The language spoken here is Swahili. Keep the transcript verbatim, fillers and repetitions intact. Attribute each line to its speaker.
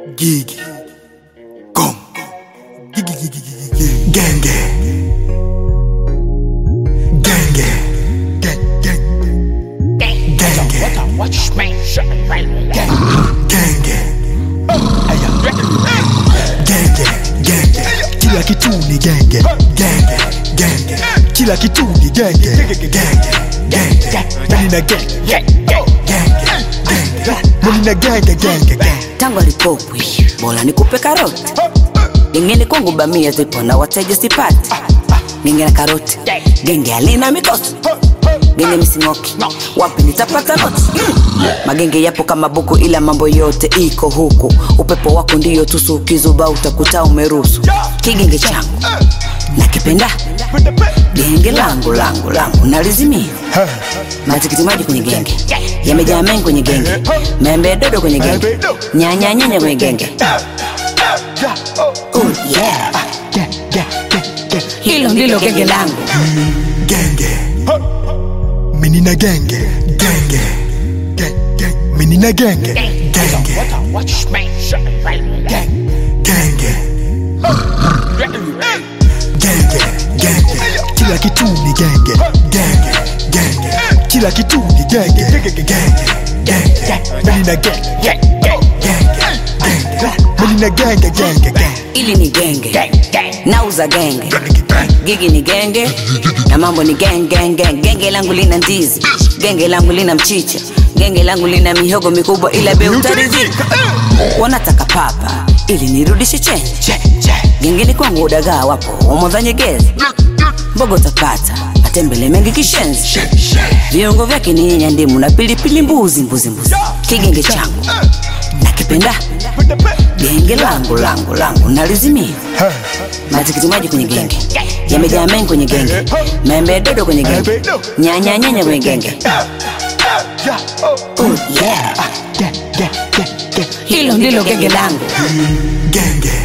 Speaker 1: Gigi Gong Gigi Gigi Gigi Genge Genge Genge Genge
Speaker 2: Watch me
Speaker 1: Genge Genge Genge Kila kitu ni genge Genge Genge Kila kitu ni genge Genge Genge Nina genge Genge Nina genge Genge
Speaker 3: Tangu alipopwi bora nikupe karoti. Gengeni kwangu bamia zipo na wateja sipati. Genge na karoti, genge halina mikosi. Genge misingoki, wapi nitapata noti? Magenge yapo kama buku ila mambo yote iko huku. Upepo wako ndiyo tusu ukizuba utakuta umerusu. Kigenge changu nakipenda, genge langu langu langu nalizimia. Matikiti maji kwenye genge, yamejaa mengi kwenye genge. Membe dodo kwenye genge, nyanya nyanya kwenye genge. Oh yeah, hilo ndilo genge langu.
Speaker 1: Genge Menina genge Genge Genge Menina genge Genge
Speaker 2: Watch me
Speaker 1: Genge Genge Genge Kila kitu ni genge Genge Genge Kila kitu ni genge Genge Genge Menina genge Genge Menina genge Genge
Speaker 3: Ili ni genge, nauza genge. Gigi ni genge, na mambo ni genge genge. Genge langu lina ndizi, genge langu lina mchicha. Genge langu lina mihogo mikubwa ila bei utaridhika. Wanataka papa, ili nirudishe change. Gengeni kwangu udagaa wapo, wamodhanyegezi. Mbogo tapata, atembele mengi kishenzi. Viungo vyake ni nyanya ndimu na pilipili mbuzi mbuzi mbuzi. Kigenge changu nakipenda, genge langu langu langu nalizimia. Matikiti maji kwenye genge, yamejaa mengi kwenye genge. Membe dodo kwenye genge, nyanya nyanya kwenye genge. Oh yeah, hilo ndilo genge langu.
Speaker 1: Genge